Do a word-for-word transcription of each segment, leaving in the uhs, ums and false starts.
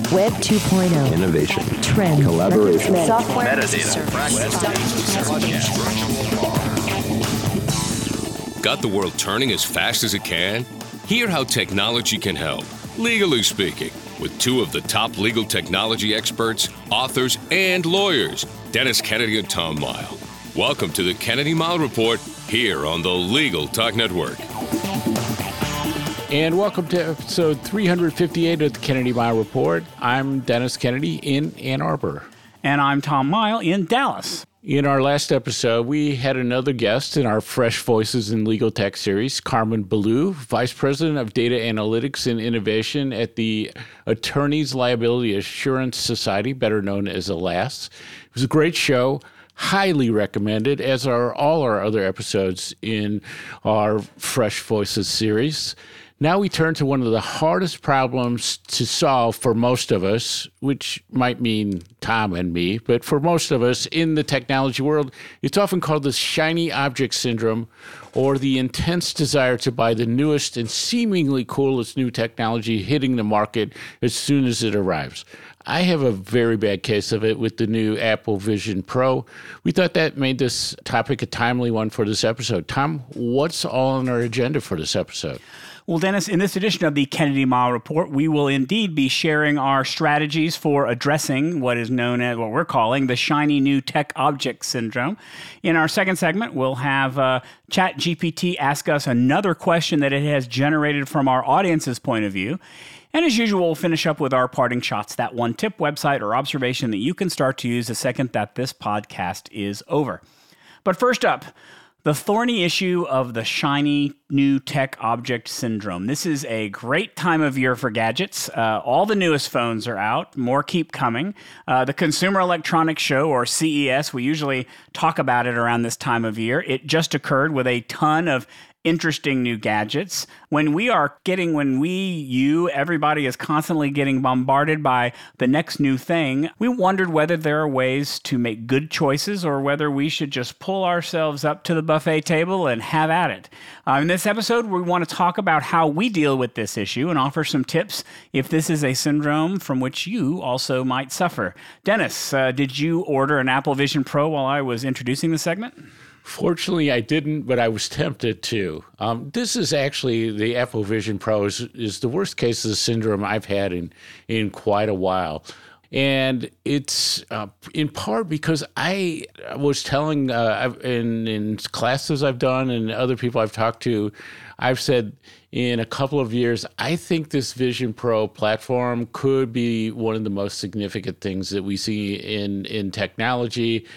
Web two point oh. Innovation. Trends. Collaboration. Software. Metadata. Got the world turning as fast as it can? Hear how technology can help, legally speaking, with two of the top legal technology experts, authors, and lawyers, Dennis Kennedy and Tom Mile. Welcome to the Kennedy Mile Report here on the Legal Talk Network. And welcome to episode three fifty-eight of the Kennedy Mile Report. I'm Dennis Kennedy in Ann Arbor. And I'm Tom Mile in Dallas. In our last episode, we had another guest in our Fresh Voices in Legal Tech series, Carmen Ballou, Vice President of Data Analytics and Innovation at the Attorneys Liability Assurance Society, better known as ALAS. It was a great show, highly recommended, as are all our other episodes in our Fresh Voices series. Now we turn to one of the hardest problems to solve for most of us, which might mean Tom and me, but for most of us in the technology world, it's often called the shiny object syndrome, or the intense desire to buy the newest and seemingly coolest new technology hitting the market as soon as it arrives. I have a very bad case of it with the new Apple Vision Pro. We thought that made this topic a timely one for this episode. Tom, what's all on our agenda for this episode? Well, Dennis, in this edition of the Kennedy Mile Report, we will indeed be sharing our strategies for addressing what is known as what we're calling the shiny new tech object syndrome. In our second segment, we'll have uh, ChatGPT ask us another question that it has generated from our audience's point of view. And as usual, we'll finish up with our parting shots, that one tip, website, or observation that you can start to use the second that this podcast is over. But first up, the thorny issue of the shiny new tech object syndrome. This is a great time of year for gadgets. Uh, all the newest phones are out. More keep coming. Uh, the Consumer Electronics Show, or C E S, we usually talk about it around this time of year. It just occurred with a ton of interesting new gadgets. When we are getting, when we, you, everybody is constantly getting bombarded by the next new thing, we wondered whether there are ways to make good choices or whether we should just pull ourselves up to the buffet table and have at it. Uh, in this episode, we want to talk about how we deal with this issue and offer some tips if this is a syndrome from which you also might suffer. Dennis, uh, did you order an Apple Vision Pro while I was introducing the segment? Fortunately, I didn't, but I was tempted to. Um, this is actually, the Apple Vision Pro is, is the worst case of the syndrome I've had in, in quite a while. And it's uh, in part because I was telling uh, in, in classes I've done and other people I've talked to, I've said in a couple of years, I think this Vision Pro platform could be one of the most significant things that we see in, in technology.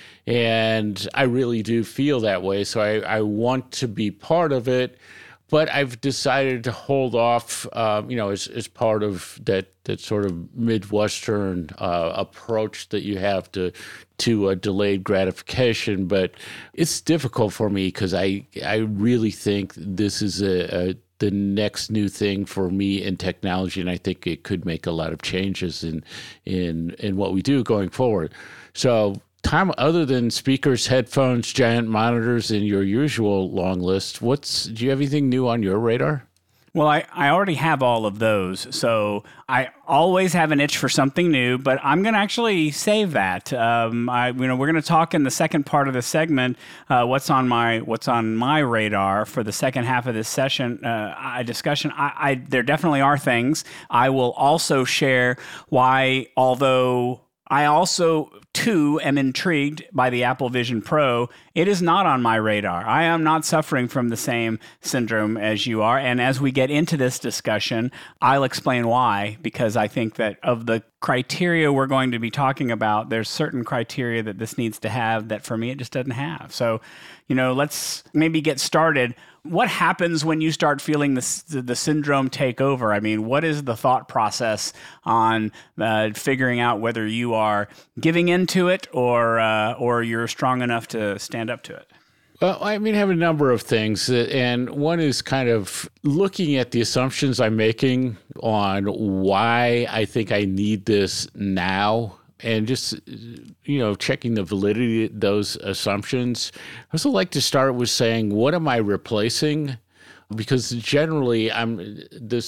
And I really do feel that way. So I, I want to be part of it. But I've decided to hold off, um, you know, as, as part of that that sort of Midwestern uh, approach that you have to to a delayed gratification. But it's difficult for me because I I really think this is a, a the next new thing for me in technology, and I think it could make a lot of changes in in in what we do going forward. So, Tom, other than speakers, headphones, giant monitors, and your usual long list, what's do you have anything new on your radar? Well, I, I already have all of those, so I always have an itch for something new, but I'm going to actually save that. Um, I, you know, we're going to talk in the second part of the segment uh, what's on my what's on my radar for the second half of this session uh, discussion. I, I there definitely are things. I will also share why, although I also, too, am intrigued by the Apple Vision Pro. It is not on my radar. I am not suffering from the same syndrome as you are. And as we get into this discussion, I'll explain why, because I think that of the criteria we're going to be talking about, there's certain criteria that this needs to have that for me it just doesn't have. So, you know, let's maybe get started. What happens when you start feeling the, the syndrome take over? I mean, what is the thought process on uh, figuring out whether you are giving into it or uh, or you're strong enough to stand up to it? Well, I mean, I have a number of things, and one is kind of looking at the assumptions I'm making on why I think I need this now, and just, you know, checking the validity of those assumptions. I also like to start with saying, what am I replacing? Because generally, I'm this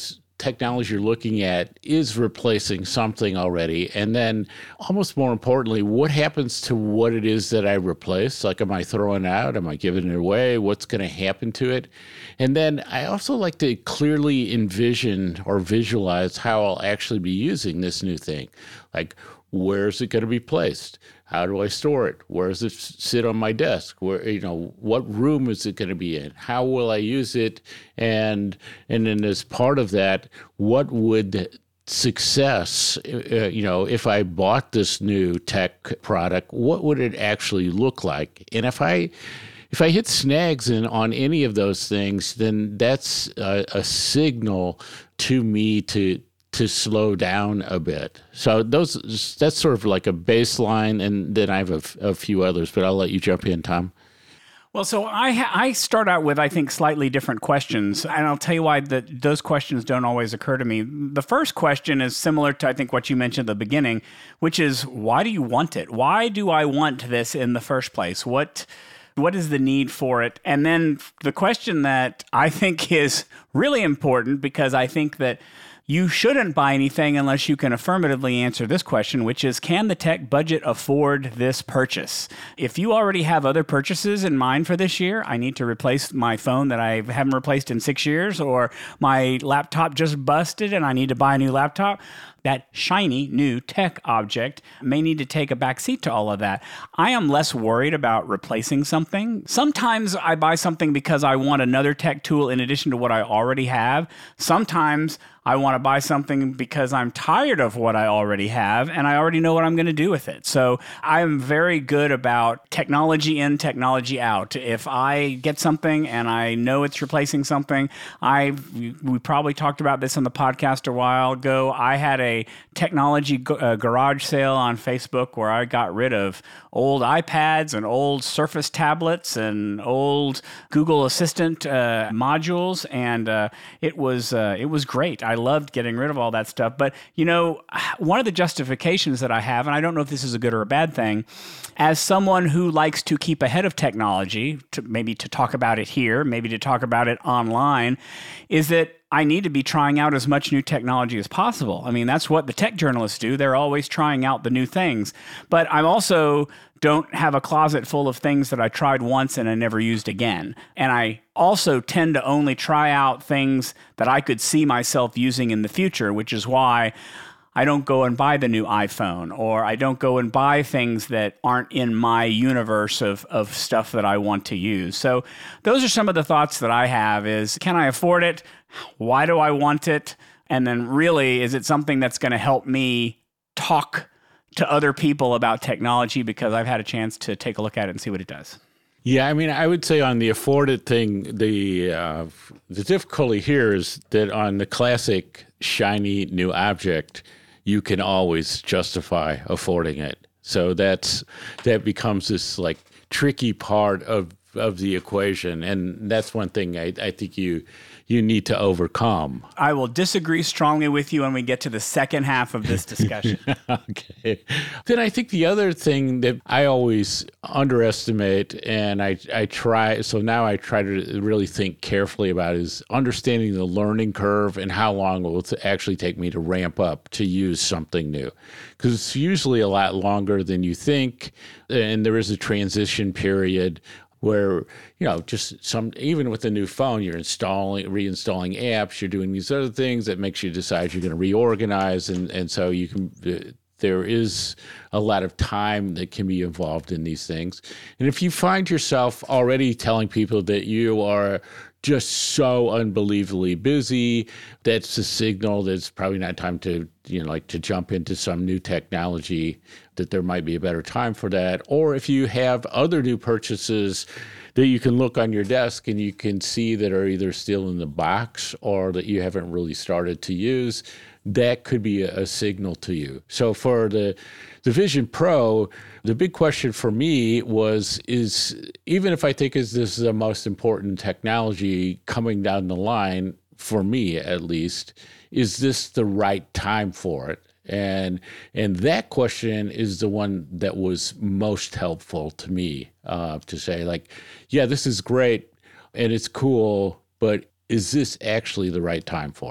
technology you're looking at is replacing something already? And then almost more importantly, what happens to what it is that I replace? Like, am I throwing it out? Am I giving it away? What's going to happen to it? And then I also like to clearly envision or visualize how I'll actually be using this new thing. Like, where is it going to be placed? How do I store it? Where does it sit on my desk? Where, you know, what room is it going to be in? How will I use it? And and then as part of that, what would success, uh, you know, if I bought this new tech product, what would it actually look like? And if I if I hit snags in on any of those things, then that's a, a signal to me to to slow down a bit. So those that's sort of like a baseline, and then I have a, a few others, but I'll let you jump in, Tom. Well, so I ha- I start out with, I think, slightly different questions, and I'll tell you why that those questions don't always occur to me. The first question is similar to, I think, what you mentioned at the beginning, which is, why do you want it? Why do I want this in the first place? What What is the need for it? And then the question that I think is really important, because I think that you shouldn't buy anything unless you can affirmatively answer this question, which is, can the tech budget afford this purchase? If you already have other purchases in mind for this year, I need to replace my phone that I haven't replaced in six years, or my laptop just busted and I need to buy a new laptop, that shiny new tech object may need to take a backseat to all of that. I am less worried about replacing something. Sometimes I buy something because I want another tech tool in addition to what I already have. Sometimes I want to buy something because I'm tired of what I already have and I already know what I'm going to do with it. So I'm very good about technology in, technology out. If I get something and I know it's replacing something, I we probably talked about this on the podcast a while ago. I had a technology go- uh, garage sale on Facebook where I got rid of old iPads and old Surface tablets and old Google Assistant uh, modules, and uh, it was uh, it was great. I loved getting rid of all that stuff. But, you know, one of the justifications that I have, and I don't know if this is a good or a bad thing, as someone who likes to keep ahead of technology, to maybe to talk about it here, maybe to talk about it online, is that I need to be trying out as much new technology as possible. I mean, that's what the tech journalists do. They're always trying out the new things. But I'm also don't have a closet full of things that I tried once and I never used again. And I also tend to only try out things that I could see myself using in the future, which is why I don't go and buy the new iPhone, or I don't go and buy things that aren't in my universe of, of stuff that I want to use. So those are some of the thoughts that I have is, can I afford it? Why do I want it? And then really, is it something that's going to help me talk to other people about technology because I've had a chance to take a look at it and see what it does? Yeah, I mean, I would say on the afforded thing, the uh, the difficulty here is that on the classic shiny new object, you can always justify affording it. So that's that becomes this like tricky part of of the equation, and that's one thing I, I think you you need to overcome. I will disagree strongly with you when we get to the second half of this discussion. Okay. Then I think the other thing that I always underestimate, and I, I try, so now I try to really think carefully about, is understanding the learning curve and how long it will actually take me to ramp up to use something new. Because it's usually a lot longer than you think, and there is a transition period where, you know, just some, even with a new phone, you're installing, reinstalling apps, you're doing these other things that makes you decide you're going to reorganize. And, and so you can, uh, there is a lot of time that can be involved in these things. And if you find yourself already telling people that you are just so unbelievably busy, that's a signal that it's probably not time to, you know, like to jump into some new technology, that there might be a better time for that. Or if you have other new purchases that you can look on your desk and you can see that are either still in the box or that you haven't really started to use, that could be a, a signal to you. So for the the Vision Pro, the big question for me was, is even if I think is this is the most important technology coming down the line, for me at least, is this the right time for it? And and that question is the one that was most helpful to me, uh, to say, like, yeah, this is great and it's cool, but is this actually the right time for it?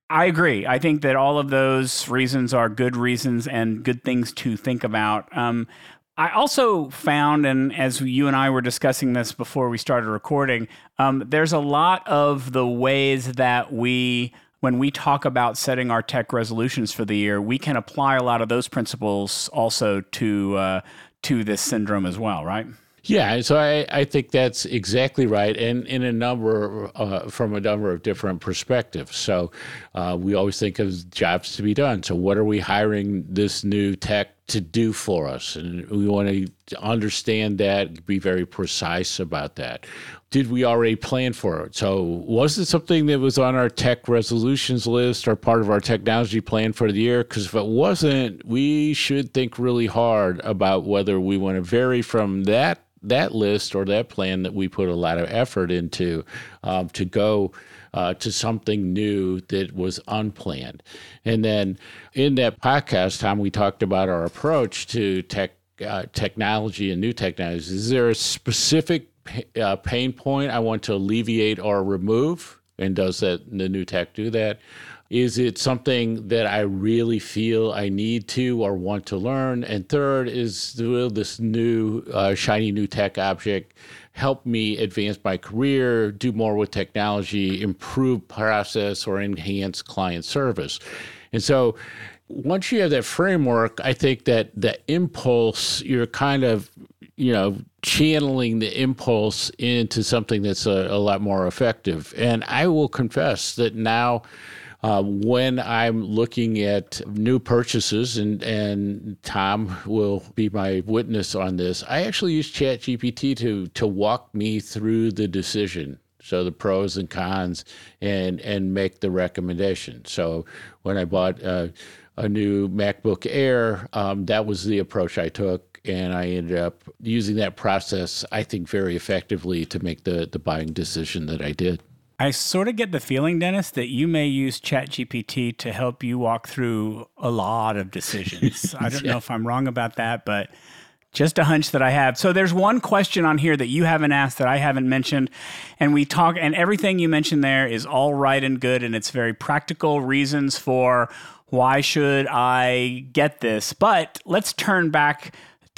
I agree. I think that all of those reasons are good reasons and good things to think about. Um, I also found, and as you and I were discussing this before we started recording, um, there's a lot of the ways that we, when we talk about setting our tech resolutions for the year, we can apply a lot of those principles also to uh, to this syndrome as well, right? Yeah, so I, I think that's exactly right, and in a number uh, from a number of different perspectives. So uh, we always think of jobs to be done. So what are we hiring this new tech to do for us? And we want to understand that, be very precise about that. Did we already plan for it? So was it something that was on our tech resolutions list or part of our technology plan for the year? Because if it wasn't, we should think really hard about whether we want to vary from that that list or that plan that we put a lot of effort into um, to go uh, to something new that was unplanned. And then in that podcast, Tom, we talked about our approach to tech uh, technology and new technologies. Is there a specific uh, pain point I want to alleviate or remove? And does that the new tech do that? Is it something that I really feel I need to or want to learn? And third, is will this new uh, shiny new tech object help me advance my career, do more with technology, improve process, or enhance client service? And so once you have that framework, I think that the impulse, you're kind of, you know, channeling the impulse into something that's a, a lot more effective. And I will confess that now, Uh, when I'm looking at new purchases, and, and Tom will be my witness on this, I actually use ChatGPT to to walk me through the decision, so the pros and cons, and and make the recommendation. So when I bought uh, a new MacBook Air, um, that was the approach I took, and I ended up using that process, I think, very effectively to make the, the buying decision that I did. I sort of get the feeling, Dennis, that you may use ChatGPT to help you walk through a lot of decisions. I don't yeah. know if I'm wrong about that, but just a hunch that I have. So there's one question on here that you haven't asked that I haven't mentioned, and we talk, and everything you mentioned there is all right and good, and it's very practical reasons for why should I get this. But let's turn back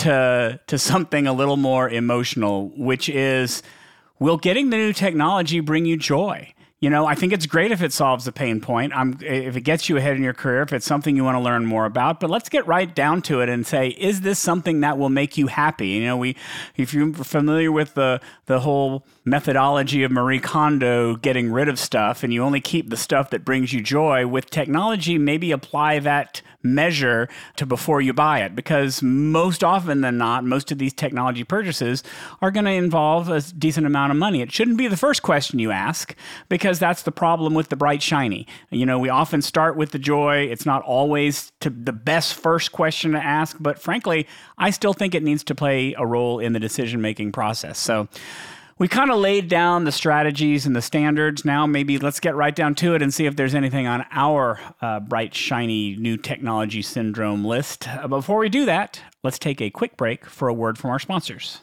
to to something a little more emotional, which is, will getting the new technology bring you joy? You know, I think it's great if it solves a pain point. I'm, if it gets you ahead in your career, if it's something you want to learn more about. But let's get right down to it and say, is this something that will make you happy? You know, we, if you're familiar with the the whole methodology of Marie Kondo, getting rid of stuff, and you only keep the stuff that brings you joy, with technology, maybe apply that measure to before you buy it, because most often than not, most of these technology purchases are going to involve a decent amount of money. It shouldn't be the first question you ask, because that's the problem with the bright shiny. You know, we often start with the joy. It's not always to the best first question to ask, but frankly, I still think it needs to play a role in the decision-making process. So we kind of laid down the strategies and the standards. Now maybe let's get right down to it and see if there's anything on our uh, bright, shiny new technology syndrome list. Uh, before we do that, let's take a quick break for a word from our sponsors.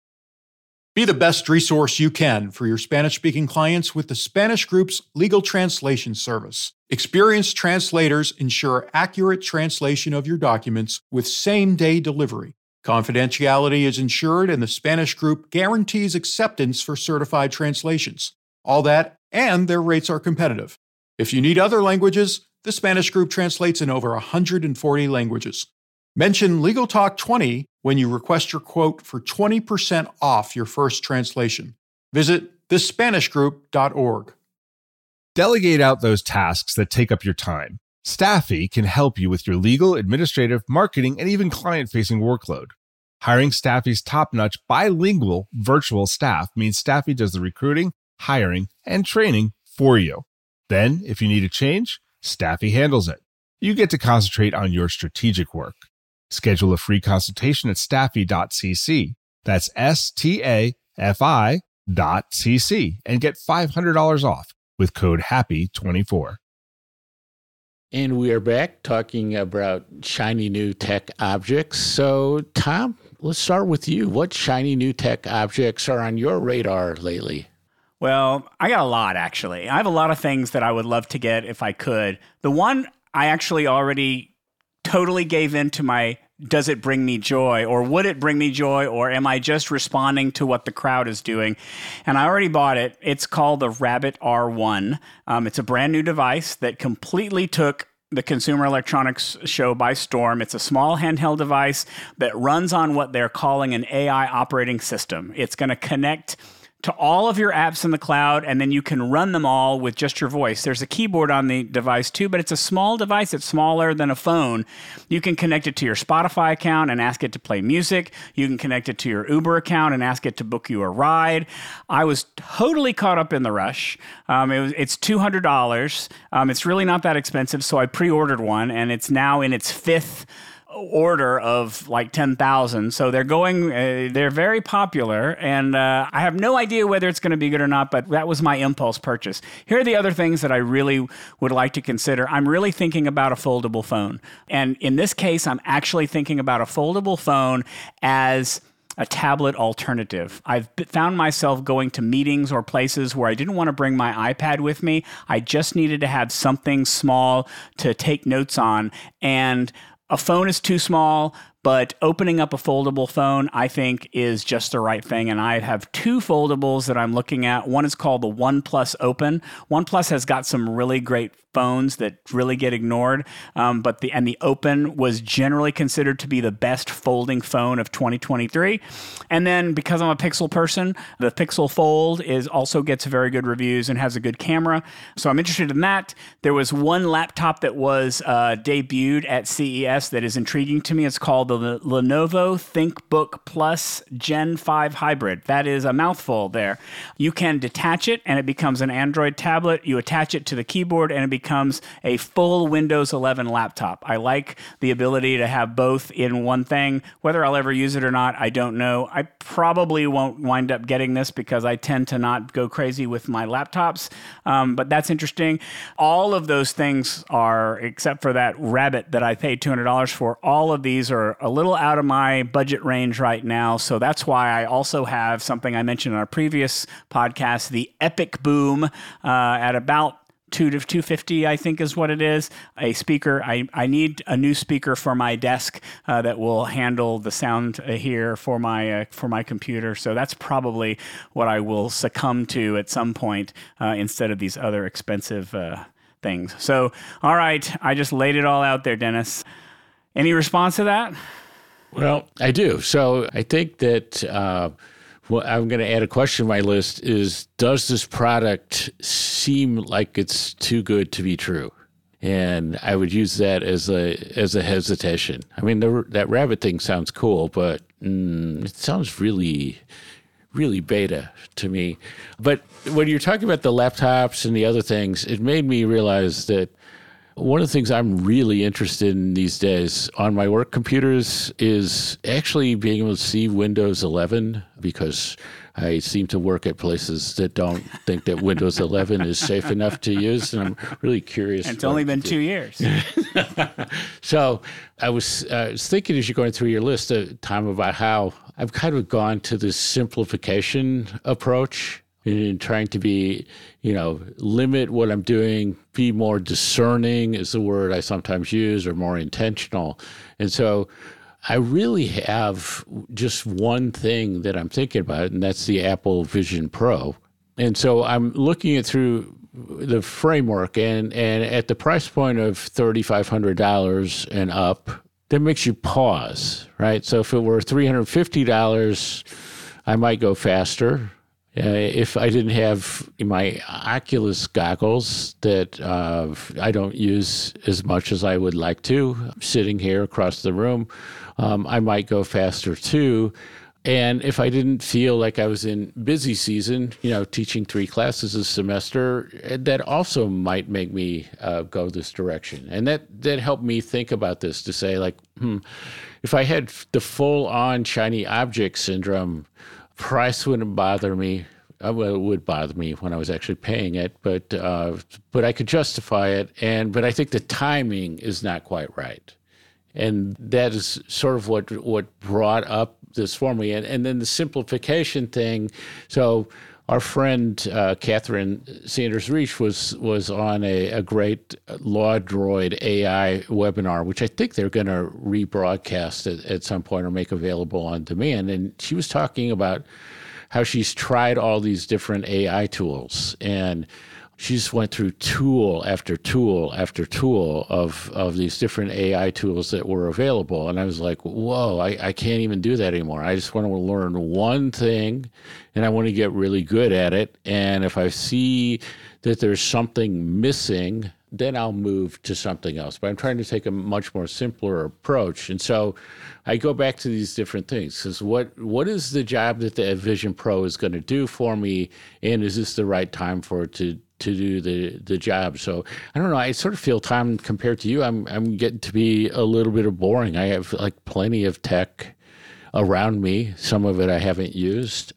Be the best resource you can for your Spanish-speaking clients with the Spanish Group's legal translation service. Experienced translators ensure accurate translation of your documents with same-day delivery. Confidentiality is ensured, and the Spanish Group guarantees acceptance for certified translations. All that, and their rates are competitive. If you need other languages, the Spanish Group translates in over one hundred forty languages. Mention Legal Talk twenty when you request your quote for twenty percent off your first translation. Visit the spanish group dot org. Delegate out those tasks that take up your time. Staffy can help you with your legal, administrative, marketing, and even client-facing workload. Hiring Staffy's top-notch bilingual virtual staff means Staffy does the recruiting, hiring, and training for you. Then, if you need a change, Staffy handles it. You get to concentrate on your strategic work. Schedule a free consultation at staffy dot c c. That's S T A F I dot C C and get five hundred dollars off with code happy twenty-four. And we are back talking about shiny new tech objects. So, Tom, let's start with you. What shiny new tech objects are on your radar lately? Well, I got a lot, actually. I have a lot of things that I would love to get if I could. The one I actually already totally gave in to my, does it bring me joy, or would it bring me joy, or am I just responding to what the crowd is doing? And I already bought it. It's called the Rabbit R one. Um, it's a brand new device that completely took the Consumer Electronics Show by storm. It's a small handheld device that runs on what they're calling an A I operating system. It's going to connect to all of your apps in the cloud, and then you can run them all with just your voice. There's a keyboard on the device too, but it's a small device. It's smaller than a phone. You can connect it to your Spotify account and ask it to play music. You can connect it to your Uber account and ask it to book you a ride. I was totally caught up in the rush. Um, it was, it's two hundred dollars. Um, it's really not that expensive, so I pre-ordered one, and it's now in its fifth order of like ten thousand. So they're going, uh, they're very popular, and uh, I have no idea whether it's going to be good or not, but that was my impulse purchase. Here are the other things that I really would like to consider. I'm really thinking about a foldable phone. And in this case, I'm actually thinking about a foldable phone as a tablet alternative. I've found myself going to meetings or places where I didn't want to bring my iPad with me. I just needed to have something small to take notes on. And a phone is too small, but opening up a foldable phone, I think, is just the right thing. And I have two foldables that I'm looking at. One is called the OnePlus Open. OnePlus has got some really great phones that really get ignored, um, but the and the Open was generally considered to be the best folding phone of twenty twenty-three. And then because I'm a Pixel person, the Pixel Fold is also gets very good reviews and has a good camera. So I'm interested in that. There was one laptop that was uh, debuted at C E S that is intriguing to me. It's called the Lenovo ThinkBook Plus Gen five Hybrid. That is a mouthful there. You can detach it and it becomes an Android tablet. You attach it to the keyboard and it becomes a full Windows eleven laptop. I like the ability to have both in one thing. Whether I'll ever use it or not, I don't know. I probably won't wind up getting this because I tend to not go crazy with my laptops, um, but that's interesting. All of those things are, except for that Rabbit that I paid two hundred dollars for, all of these are a little out of my budget range right now, so that's why I also have something I mentioned in our previous podcast, the Epic Boom, uh, at about two to two fifty, I think is what it is. A speaker. I, I need a new speaker for my desk uh, that will handle the sound uh, here for my uh, for my computer. So that's probably what I will succumb to at some point uh, instead of these other expensive uh, things. So, all right, I just laid it all out there, Dennis. Any response to that? Well, I do. So I think that uh, what I'm going to add a question to my list is, does this product seem like it's too good to be true? And I would use that as a as a hesitation. I mean, the, that Rabbit thing sounds cool, but mm, it sounds really, really beta to me. But when you're talking about the laptops and the other things, it made me realize that one of the things I'm really interested in these days on my work computers is actually being able to see Windows eleven, because I seem to work at places that don't think that Windows eleven is safe enough to use, and I'm really curious. And it's only been two years. So I was, uh, I was thinking as you're going through your list, uh, Tom, about how I've kind of gone to this simplification approach in trying to be, you know, limit what I'm doing, be more discerning is the word I sometimes use, or more intentional. And so I really have just one thing that I'm thinking about, and that's the Apple Vision Pro. And so I'm looking at through the framework, and, and at the price point of thirty-five hundred dollars and up, that makes you pause, right? So if it were three hundred fifty dollars, I might go faster. Uh, if I didn't have my Oculus goggles that uh, I don't use as much as I would like to, sitting here across the room, um, I might go faster too. And if I didn't feel like I was in busy season, you know, teaching three classes a semester, that also might make me uh, go this direction. And that, that helped me think about this, to say, like, hmm, if I had the full-on shiny object syndrome, price wouldn't bother me. Well, it would bother me when I was actually paying it, but uh, but I could justify it. And but I think the timing is not quite right, and that is sort of what what brought up this for me. And and then the simplification thing. So Our friend uh, Catherine Sanders Reich was was on a, a great LawDroid A I webinar, which I think they're going to rebroadcast at, at some point or make available on demand. And she was talking about how she's tried all these different A I tools, and she just went through tool after tool after tool of, of these different A I tools that were available. And I was like, whoa, I, I can't even do that anymore. I just want to learn one thing, and I want to get really good at it. And if I see that there's something missing, then I'll move to something else. But I'm trying to take a much more simpler approach. And so I go back to these different things. Because what, what is the job that the Vision Pro is going to do for me? And is this the right time for it to to do the, the job? So I don't know. I sort of feel time compared to you, I'm I'm getting to be a little bit of boring. I have like plenty of tech around me. Some of it I haven't used.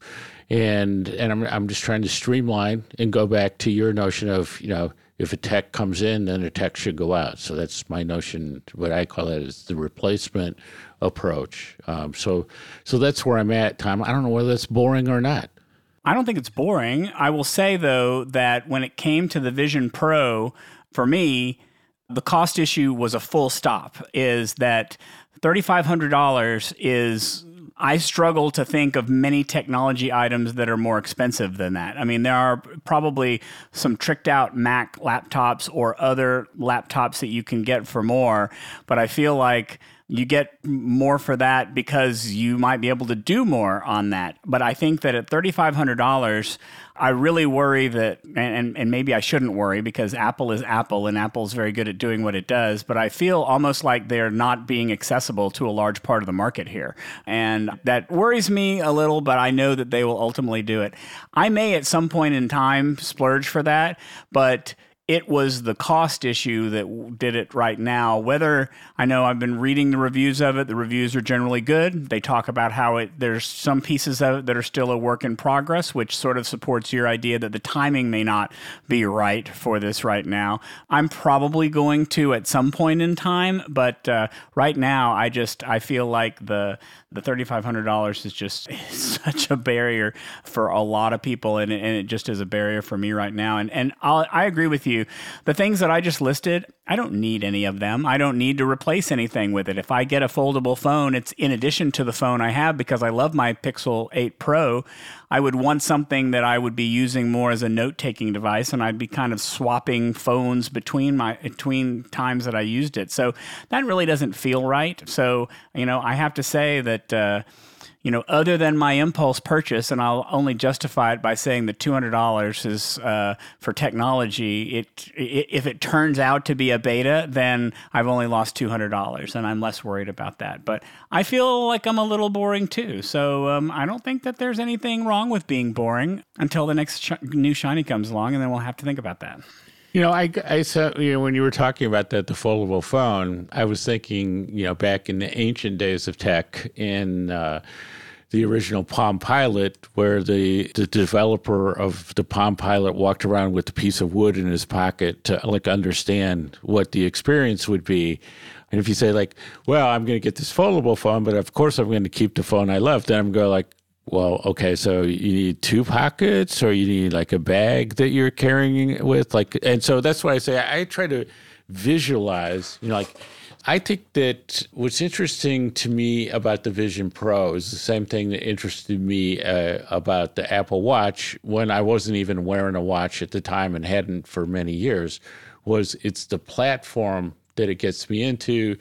And and I'm I'm just trying to streamline and go back to your notion of, you know, if a tech comes in, then a tech should go out. So that's my notion. What I call it is the replacement approach. Um, so so that's where I'm at, Tom. I don't know whether that's boring or not. I don't think it's boring. I will say, though, that when it came to the Vision Pro, for me, the cost issue was a full stop, is that three thousand five hundred dollars is... I struggle to think of many technology items that are more expensive than that. I mean, there are probably some tricked out Mac laptops or other laptops that you can get for more, but I feel like you get more for that because you might be able to do more on that. But I think that at three thousand five hundred dollars, I really worry that, and, and maybe I shouldn't worry because Apple is Apple and Apple's very good at doing what it does, but I feel almost like they're not being accessible to a large part of the market here. And that worries me a little, but I know that they will ultimately do it. I may at some point in time splurge for that, but it was the cost issue that did it right now. Whether, I know I've been reading the reviews of it. The reviews are generally good. They talk about how it there's some pieces of it that are still a work in progress, which sort of supports your idea that the timing may not be right for this right now. I'm probably going to at some point in time, but uh, right now I just I feel like the the three thousand five hundred dollars is just such a barrier for a lot of people, and it, and it just is a barrier for me right now. And and I'll, I agree with you. The things that I just listed, I don't need any of them. I don't need to replace anything with it. If I get a foldable phone, it's in addition to the phone I have because I love my Pixel eight Pro. I would want something that I would be using more as a note-taking device, and I'd be kind of swapping phones between my between times that I used it. So that really doesn't feel right. So, you know, I have to say that uh, you know, other than my impulse purchase, and I'll only justify it by saying that two hundred dollars is uh, for technology. It, it if it turns out to be a beta, then I've only lost two hundred dollars, and I'm less worried about that. But I feel like I'm a little boring too, so um, I don't think that there's anything wrong with being boring until the next sh- new shiny comes along, and then we'll have to think about that. You know, I, I saw, you know, when you were talking about that, the foldable phone, I was thinking, you know, back in the ancient days of tech in uh, the original Palm Pilot, where the, the developer of the Palm Pilot walked around with a piece of wood in his pocket to like understand what the experience would be. And if you say like, well, I'm going to get this foldable phone, but of course I'm going to keep the phone I left, then I'm going like, well, okay, so you need two pockets or you need like a bag that you're carrying it with? Like, and so that's why I say I try to visualize, you know, like I think that what's interesting to me about the Vision Pro is the same thing that interested me uh, about the Apple Watch when I wasn't even wearing a watch at the time and hadn't for many years, was it's the platform that it gets me into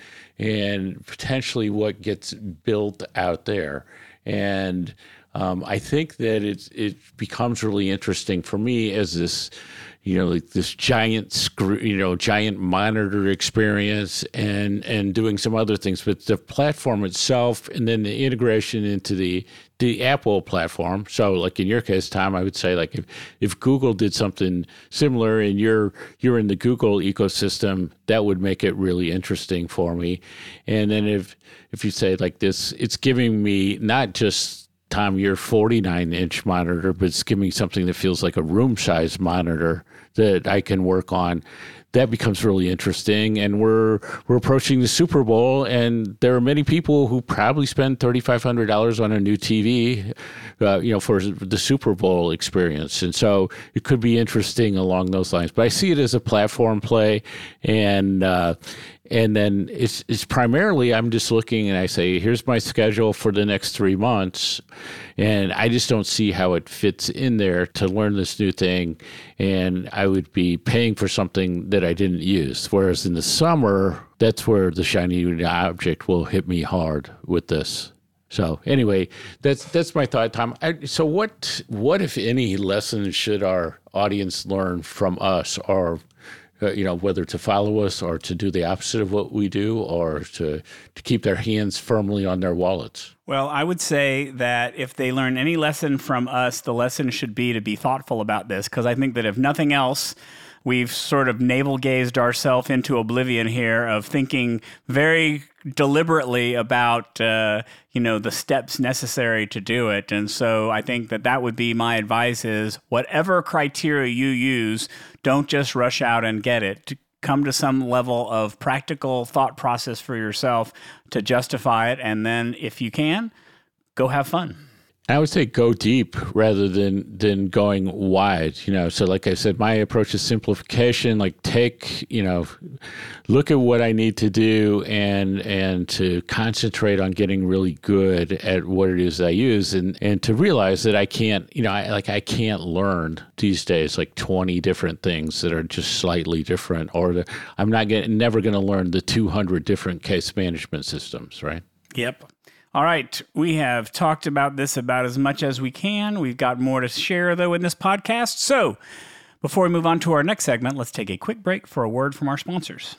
and potentially what gets built out there. And um, I think that it it becomes really interesting for me as this, you know, like this giant screw, you know, giant monitor experience and and doing some other things. But the platform itself, and then the integration into the the Apple platform. So, like in your case, Tom, I would say like if, if Google did something similar and you're you're in the Google ecosystem, that would make it really interesting for me. And then if if you say like this, it's giving me not just, Tom, your forty-nine inch monitor, but it's giving me something that feels like a room size monitor that I can work on. that becomes really interesting. And we're we're approaching the Super Bowl, and there are many people who probably spend thirty-five hundred dollars on a new T V, uh, you know, for the Super Bowl experience. And so it could be interesting along those lines. But I see it as a platform play, and uh, and then it's it's primarily I'm just looking and I say, here's my schedule for the next three months, and I just don't see how it fits in there to learn this new thing, and I would be paying for something that I didn't use. Whereas in the summer, that's where the shiny new object will hit me hard with this. So anyway, that's that's my thought, Tom. I, so what what if any lessons should our audience learn from us, or uh, you know, whether to follow us or to do the opposite of what we do, or to to keep their hands firmly on their wallets? Well, I would say that if they learn any lesson from us, the lesson should be to be thoughtful about this, because I think that if nothing else, we've sort of navel-gazed ourselves into oblivion here of thinking very deliberately about, uh, you know, the steps necessary to do it. And so I think that that would be my advice is whatever criteria you use, don't just rush out and get it. Come to some level of practical thought process for yourself to justify it. And then if you can, go have fun. I would say go deep rather than than going wide, you know. So like I said, my approach is simplification, like take, you know, look at what I need to do and and to concentrate on getting really good at what it is I use, and, and to realize that I can't, you know, I, like I can't learn these days like twenty different things that are just slightly different, or the, I'm not getting, never going to learn the two hundred different case management systems, right? Yep. All right, we have talked about this about as much as we can. We've got more to share, though, in this podcast. So before we move on to our next segment, let's take a quick break for a word from our sponsors.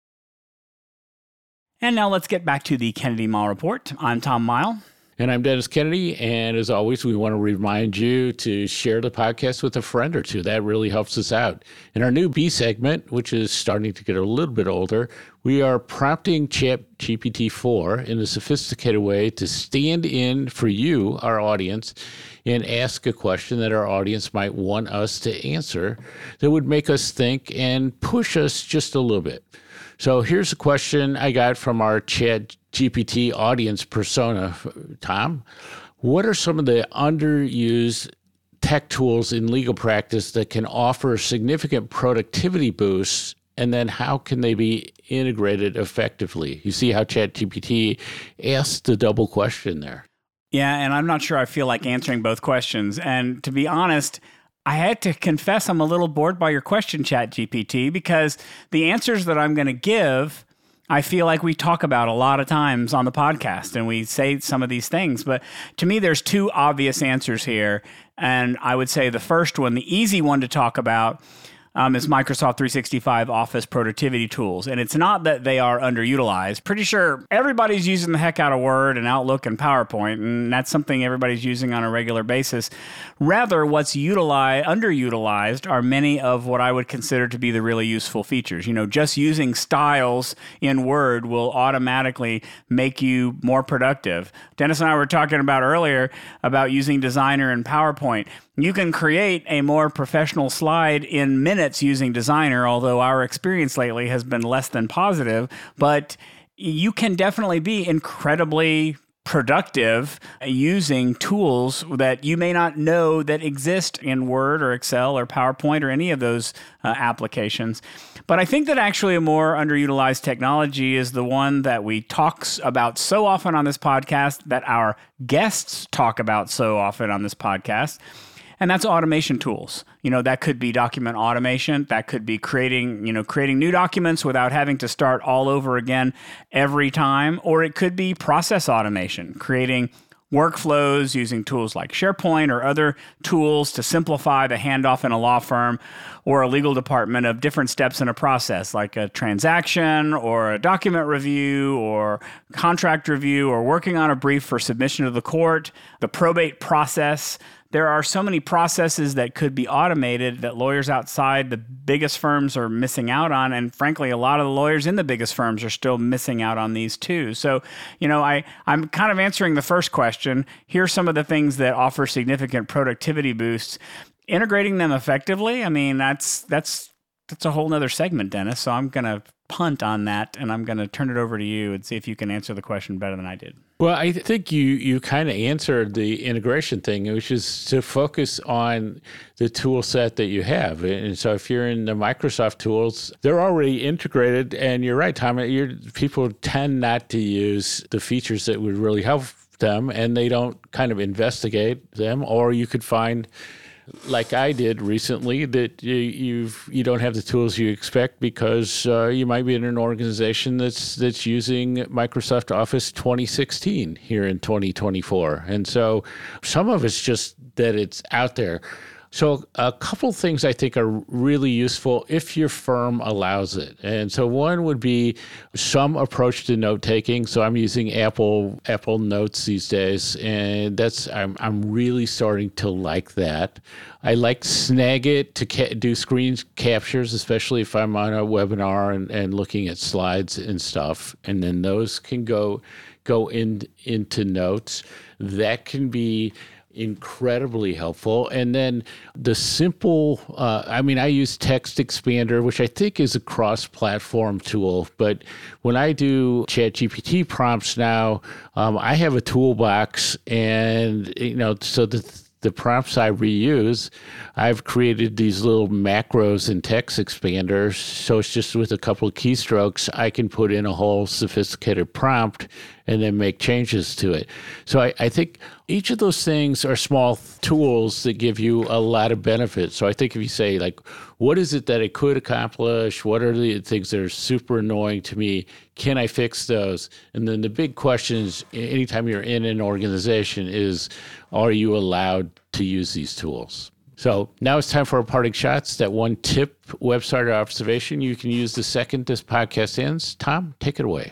And now let's get back to the Kennedy Miles Report. I'm Tom Miles. And I'm Dennis Kennedy. And as always, we want to remind you to share the podcast with a friend or two. That really helps us out. In our new B segment, which is starting to get a little bit older, we are prompting Chat G P T four in a sophisticated way to stand in for you, our audience, and ask a question that our audience might want us to answer that would make us think and push us just a little bit. So here's a question I got from our Chat G P T audience persona, Tom. What are some of the underused tech tools in legal practice that can offer significant productivity boosts, and then how can they be integrated effectively? You see how Chat G P T asked the double question there. Yeah, and I'm not sure I feel like answering both questions. And to be honest, I had to confess I'm a little bored by your question, Chat G P T, because the answers that I'm going to give, I feel like we talk about a lot of times on the podcast, and we say some of these things. But to me, there's two obvious answers here. And I would say the first one, the easy one to talk about, Um, is Microsoft three sixty-five Office productivity tools. And it's not that they are underutilized. Pretty sure everybody's using the heck out of Word and Outlook and PowerPoint, and that's something everybody's using on a regular basis. Rather, what's utilized, underutilized are many of what I would consider to be the really useful features. You know, just using styles in Word will automatically make you more productive. Dennis and I were talking about earlier about using Designer and PowerPoint. You can create a more professional slide in minutes using Designer, although our experience lately has been less than positive. But you can definitely be incredibly productive using tools that you may not know that exist in Word or Excel or PowerPoint or any of those uh, applications. But I think that actually a more underutilized technology is the one that we talk about so often on this podcast, that our guests talk about so often on this podcast. And that's automation tools. You know, that could be document automation. That could be creating, you know, creating new documents without having to start all over again every time. Or it could be process automation, creating workflows using tools like SharePoint or other tools to simplify the handoff in a law firm or a legal department of different steps in a process, like a transaction or a document review or contract review or working on a brief for submission to the court, the probate process. There are so many processes that could be automated that lawyers outside the biggest firms are missing out on. And frankly, a lot of the lawyers in the biggest firms are still missing out on these too. So, you know, I, I'm kind of answering the first question. Here's some of the things that offer significant productivity boosts. Integrating them effectively, I mean, that's that's that's a whole other segment, Dennis. So I'm going to punt on that, and I'm going to turn it over to you and see if you can answer the question better than I did. Well, I think you, you kind of answered the integration thing, which is to focus on the tool set that you have. And so if you're in the Microsoft tools, they're already integrated. And you're right, Tom, you're, people tend not to use the features that would really help them, and they don't kind of investigate them. Or you could find, like I did recently, that you you've, you don't have the tools you expect because uh, you might be in an organization that's that's using Microsoft Office twenty sixteen here in twenty twenty-four. And so some of it's just that it's out there. So a couple things I think are really useful if your firm allows it. And so one would be some approach to note taking. So I'm using Apple Apple Notes these days, and that's I'm I'm really starting to like that. I like Snagit to ca- do screen captures, especially if I'm on a webinar and, and looking at slides and stuff. And then those can go go in into notes. That can be incredibly helpful. And then the simple, uh, I mean, I use Text Expander, which I think is a cross-platform tool. But when I do ChatGPT prompts now, um, I have a toolbox, and, you know, so the the prompts I reuse, I've created these little macros in Text Expander. So it's just with a couple of keystrokes, I can put in a whole sophisticated prompt and then make changes to it. So I, I think each of those things are small tools that give you a lot of benefits. So I think if you say, like, what is it that it could accomplish? What are the things that are super annoying to me? Can I fix those? And then the big question is, anytime you're in an organization, is, are you allowed to use these tools? So now it's time for our parting shots. That one tip, website, or observation you can use the second this podcast ends. Tom, take it away.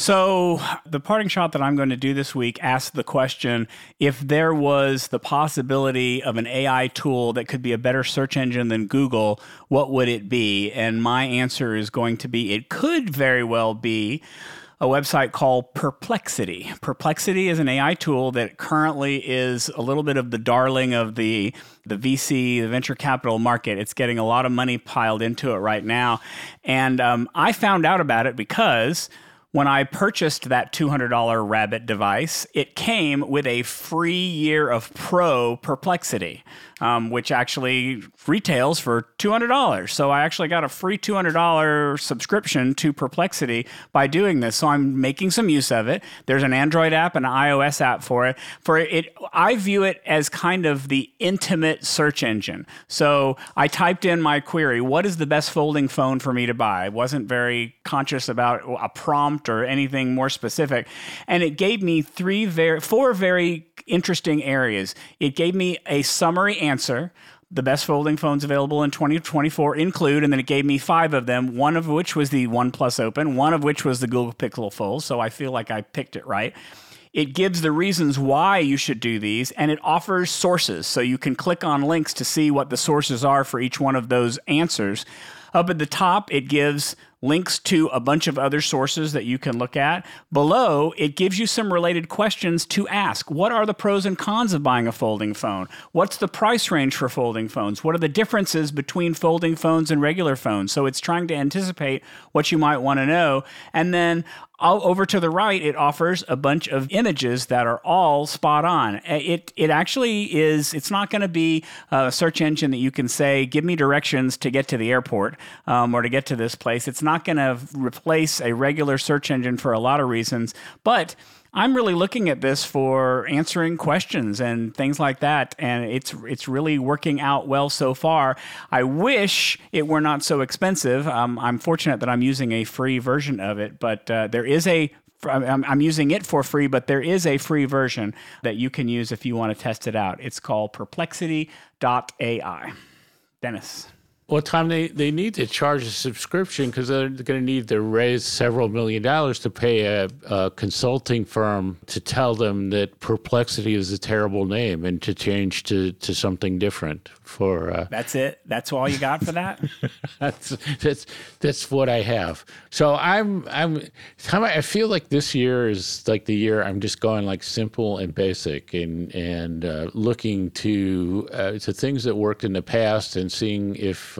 So the parting shot that I'm going to do this week asks the question, if there was the possibility of an A I tool that could be a better search engine than Google, what would it be? And my answer is going to be, it could very well be a website called Perplexity. Perplexity is an A I tool that currently is a little bit of the darling of the, the V C, the venture capital market. It's getting a lot of money piled into it right now. And um, I found out about it because when I purchased that two hundred dollars Rabbit device, it came with a free year of Pro Perplexity, um, which actually retails for two hundred dollars. So I actually got a free two hundred dollars subscription to Perplexity by doing this. So I'm making some use of it. There's an Android app and an iOS app for it. For it, I view it as kind of the intimate search engine. So I typed in my query, what is the best folding phone for me to buy? I wasn't very conscious about a prompt or anything more specific. And it gave me three very, four very interesting areas. It gave me a summary answer. The best folding phones available in twenty twenty-four include, and then it gave me five of them, one of which was the OnePlus Open, one of which was the Google Pixel Fold. So I feel like I picked it right. It gives the reasons why you should do these, and it offers sources. So you can click on links to see what the sources are for each one of those answers. Up at the top, it gives links to a bunch of other sources that you can look at. Below, it gives you some related questions to ask. What are the pros and cons of buying a folding phone? What's the price range for folding phones? What are the differences between folding phones and regular phones? So it's trying to anticipate what you might want to know. And then over to the right, it offers a bunch of images that are all spot on. It it actually is, it's not going to be a search engine that you can say, give me directions to get to the airport um, or to get to this place. It's not going to replace a regular search engine for a lot of reasons, but I'm really looking at this for answering questions and things like that, and it's it's really working out well so far. I wish it were not so expensive. Um, I'm fortunate that I'm using a free version of it, but uh, there is a I'm, I'm using it for free, but there is a free version that you can use if you want to test it out. It's called perplexity dot A I. Dennis. Well, Tom, they, they need to charge a subscription because they're going to need to raise several million dollars to pay a, a consulting firm to tell them that Perplexity is a terrible name and to change to, to something different. For uh, that's it. That's all you got for that. that's that's that's what I have. So I'm I'm Tom, I feel like this year is like the year I'm just going like simple and basic and and uh, looking to uh, to things that worked in the past and seeing if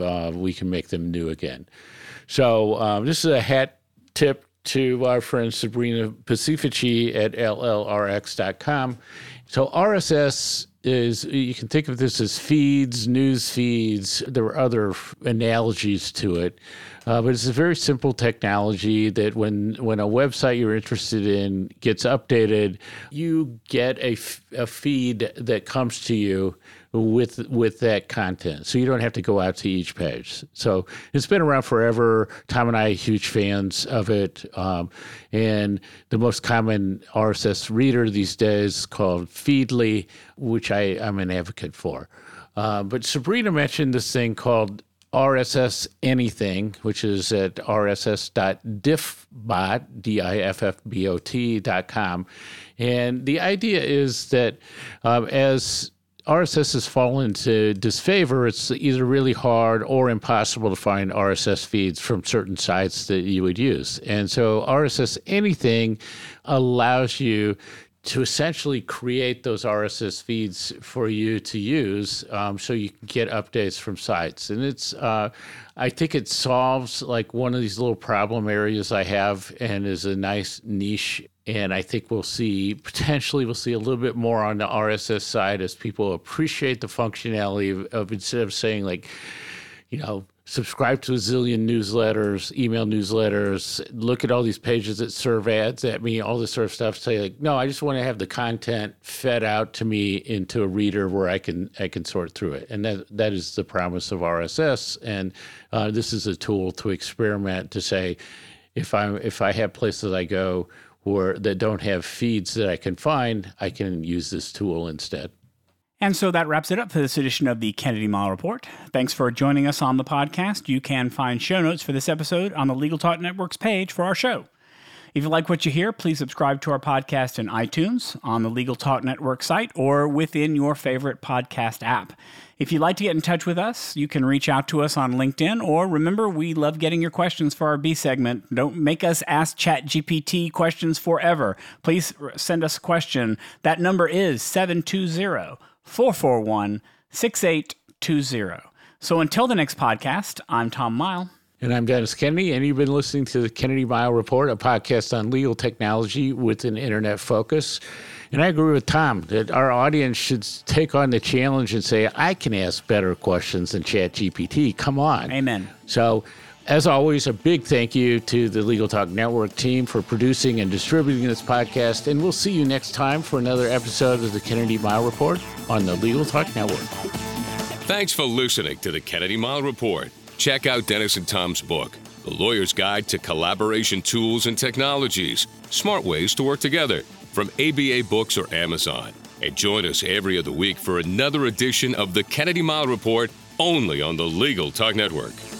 uh, we can make them new again. So um, this is a hat tip to our friend Sabrina Pacifici at L L R X dot com. So R S S is, you can think of this as feeds, news feeds. There are other analogies to it. Uh, but it's a very simple technology that when when a website you're interested in gets updated, you get a, f- a feed that comes to you with with that content. So you don't have to go out to each page. So it's been around forever. Tom and I are huge fans of it. Um, and the most common R S S reader these days is called Feedly, which I, I'm an advocate for. Uh, but Sabrina mentioned this thing called R S S Anything, which is at r s s dot diffbot, D I F F B O T dot com. And the idea is that um, as R S S has fallen into disfavor, it's either really hard or impossible to find R S S feeds from certain sites that you would use. And so R S S Anything allows you to essentially create those R S S feeds for you to use, um, so you can get updates from sites. And it's, uh, I think it solves like one of these little problem areas I have and is a nice niche. And I think we'll see, potentially we'll see a little bit more on the R S S side as people appreciate the functionality of, of instead of saying like, you know, subscribe to a zillion newsletters, email newsletters, look at all these pages that serve ads at me, all this sort of stuff. Say like, no, I just want to have the content fed out to me into a reader where I can I can sort through it. And that that is the promise of R S S. And uh, this is a tool to experiment to say, if I if I have places I go where that don't have feeds that I can find, I can use this tool instead. And so that wraps it up for this edition of the Kennedy Mile Report. Thanks for joining us on the podcast. You can find show notes for this episode on the Legal Talk Network's page for our show. If you like what you hear, please subscribe to our podcast in iTunes, on the Legal Talk Network site, or within your favorite podcast app. If you'd like to get in touch with us, you can reach out to us on LinkedIn, or remember, we love getting your questions for our B segment. Don't make us ask ChatGPT questions forever. Please send us a question. That number is seven two zero, four four one, six eight two zero. So until the next podcast, I'm Tom Mile. And I'm Dennis Kennedy, and you've been listening to the Kennedy Mile Report, a podcast on legal technology with an internet focus. And I agree with Tom that our audience should take on the challenge and say, I can ask better questions than ChatGPT. Come on. Amen. So, as always, a big thank you to the Legal Talk Network team for producing and distributing this podcast. And we'll see you next time for another episode of the Kennedy Mile Report on the Legal Talk Network. Thanks for listening to the Kennedy Mile Report. Check out Dennis and Tom's book, The Lawyer's Guide to Collaboration Tools and Technologies, Smart Ways to Work Together, from A B A Books or Amazon. And join us every other week for another edition of the Kennedy Mile Report, only on the Legal Talk Network.